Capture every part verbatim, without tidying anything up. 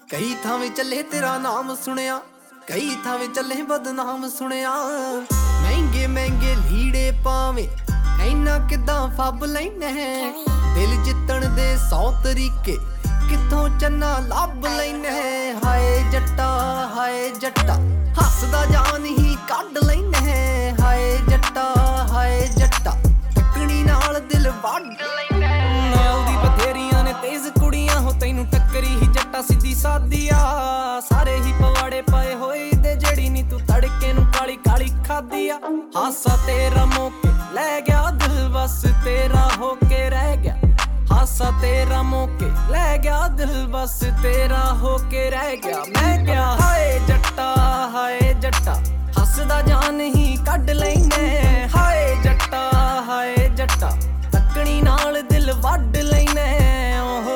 कई थावें चले तेरा नाम सुनिया, कई थावें चले बदनाम सुनिया। महंगे महंगे लीड़े पावे इना किदां फब लैने, दिल जितण दे सौ तरीके किथों चन्ना लभ लैने। हाय जट्टा हाय जट्टा हसदा जान ही कढ लैने। हाय जट्टा हाय जट्टा टकनी नाल दिल वढ लैने। नाल दी बथेरियां ने तेज कुड़ियां हो तैनू टक्करी ही जट्टा सीधी सादिया। सारे ही पवाड़े पाए होए दे जड़ी नी तू तड़के नू काली काली खादिया। हासा तेरा मौके ले गया दिल बस तेरा होके रह गया। हासा तेरा मौके ले गया दिल बस तेरा होके रह गया। मैं क्या हाय जट्टा हाय जट्टा हसदा जान ही कढ लैने। हाय जट्टा हाय जट्टा तकनी नाल दिल वढ लैने। ओहो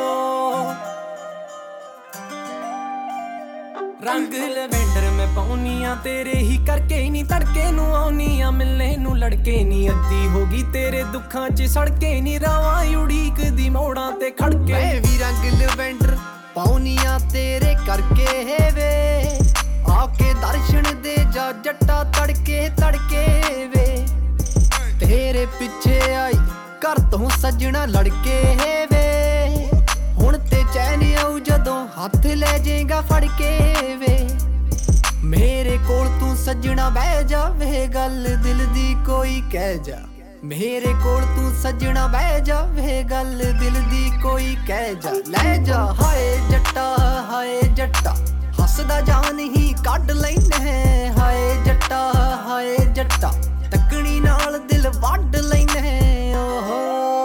रंग लवेंडर मैं पाउनिया तेरे ही करके नी तड़के नू आउनिया। मिलने नू लड़के नी अद्धी होगी तेरे दुखां च सड़के नी। रावां उड़ीक दी मोड़ां ते खड़के मैं भी रंग लवेंडर पाउनिया तेरे करके वे। आके दर्शन दे जा जट्टा तड़के तड़के वे। तेरे पिछे आई घर तो सजना लड़के वे। हुण ते चैन आऊ जदों हथ ले जाएगा फड़ के वे। मेरे कोल तू सजना बह जा वे गल दिल दी कोई कह जा। मेरे कोल तू सजना बह जा वे गल दिल दी कोई कह जा। ले जा हाय जट्टा हाय जट्टा हसदा जान ही कढ लैने। हाय जट्टा हाय जट्टा तकनी नाल दिल वढ लैने। ओहो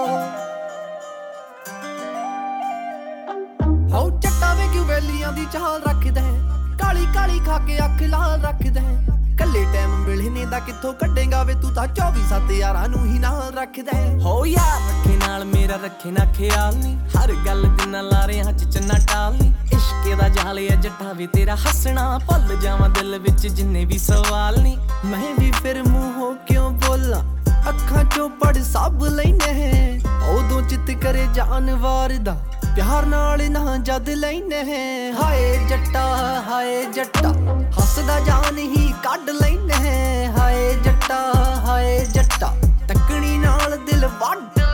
हो जट्टा वे क्यों वैलियां दी चाल रखदा है। काली काली खा के अख लाल रखदा है। कल्ले टाइम मिलने दा किथों कढेगा वे तू तां चौबी सत्त यारां नू ही नाल रखदा है। हो यार रखे नाल मेरा रखे ना ख्याल नी। हर गल दिना लारियां च चन्ना टाल नी। इश्के दा जाल है जट्टा वे तेरा हसना भुल जावां दिल विच जिन्ने भी सवाल नी। मैं भी फिर मूंहों क्यों बोला अखां चों पढ़ सब लैने। उदों चित करे जानवर दा प्यार नाल ना जद लैने। हाय जट्टा हाय जट्टा हसदा जान ही कढ लैने। हाय जट्टा हाय जट्टा तकनी नाल दिल वढ